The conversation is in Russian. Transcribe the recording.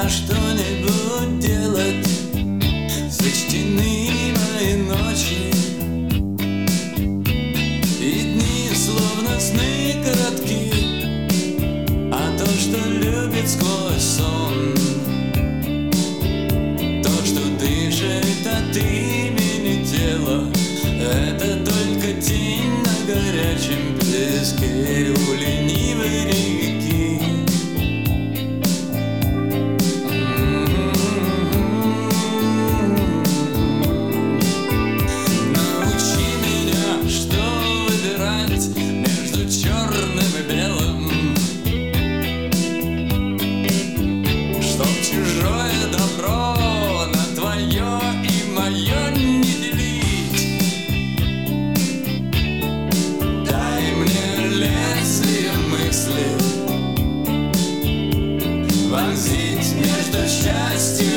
меня что-нибудь делать. Сочтены мои ночи и дни, словно сны коротки. А то, что любит сквозь сон, то, что дышит от имени тела, это только тень на горячем песке у ленивой реки. Научи меня, что выбирать между черным и белым, чтоб чужое добро на твое и мое не делить. Дай мне лезвие мысли вонзить между счастьем